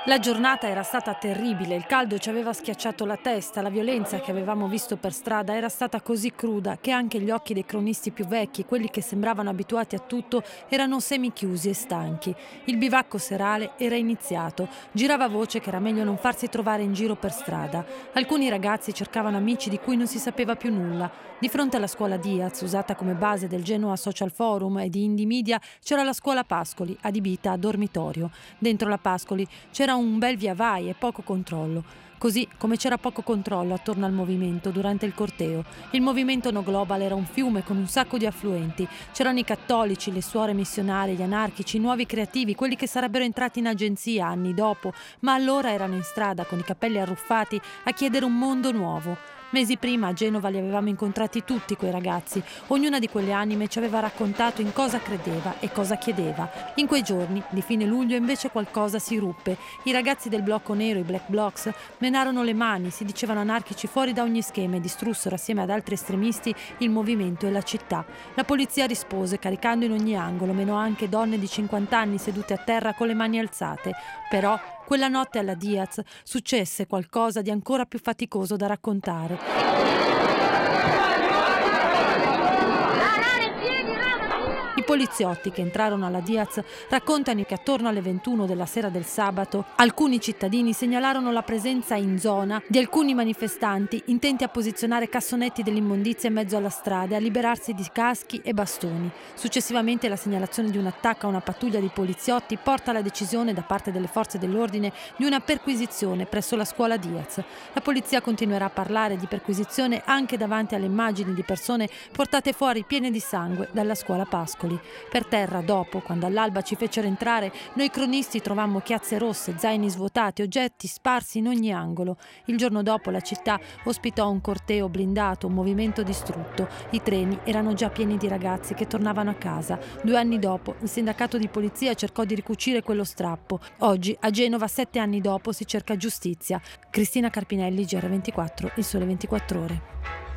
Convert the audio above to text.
La giornata era stata terribile, il caldo ci aveva schiacciato la testa, la violenza che avevamo visto per strada era stata così cruda che anche gli occhi dei cronisti più vecchi, quelli che sembravano abituati a tutto, erano semichiusi e stanchi. Il bivacco serale era iniziato, girava voce che era meglio non farsi trovare in giro per strada. Alcuni ragazzi cercavano amici di cui non si sapeva più nulla. Di fronte alla scuola Diaz, usata come base del Genoa Social Forum e di Indie Media, c'era la scuola Pascoli, adibita a dormitorio. Dentro la Pascoli c'era un bel via vai e poco controllo. Così come c'era poco controllo attorno al movimento durante il corteo. Il movimento No Global era un fiume con un sacco di affluenti. C'erano i cattolici, le suore missionarie, gli anarchici, i nuovi creativi, quelli che sarebbero entrati in agenzia anni dopo, ma allora erano in strada con i capelli arruffati a chiedere un mondo nuovo. Mesi prima a Genova li avevamo incontrati tutti quei ragazzi. Ognuna di quelle anime ci aveva raccontato in cosa credeva e cosa chiedeva. In quei giorni, di fine luglio, invece qualcosa si ruppe. I ragazzi del blocco nero, i Black Blocs, menarono le mani, si dicevano anarchici fuori da ogni schema e distrussero assieme ad altri estremisti il movimento e la città. La polizia rispose caricando in ogni angolo, meno anche donne di 50 anni sedute a terra con le mani alzate. Però quella notte alla Diaz successe qualcosa di ancora più faticoso da raccontare. I poliziotti che entrarono alla Diaz raccontano che attorno alle 21 della sera del sabato alcuni cittadini segnalarono la presenza in zona di alcuni manifestanti intenti a posizionare cassonetti dell'immondizia in mezzo alla strada e a liberarsi di caschi e bastoni. Successivamente la segnalazione di un attacco a una pattuglia di poliziotti porta alla decisione da parte delle forze dell'ordine di una perquisizione presso la scuola Diaz. La polizia continuerà a parlare di perquisizione anche davanti alle immagini di persone portate fuori piene di sangue dalla scuola Pascoli. Per terra, dopo, quando all'alba ci fecero entrare, noi cronisti trovammo chiazze rosse, zaini svuotati, oggetti sparsi in ogni angolo. Il giorno dopo la città ospitò un corteo blindato, un movimento distrutto. I treni erano già pieni di ragazzi che tornavano a casa. 2 anni dopo, il sindacato di polizia cercò di ricucire quello strappo. Oggi, a Genova, 7 anni dopo, si cerca giustizia. Cristina Carpinelli, GR24, Il Sole 24 Ore.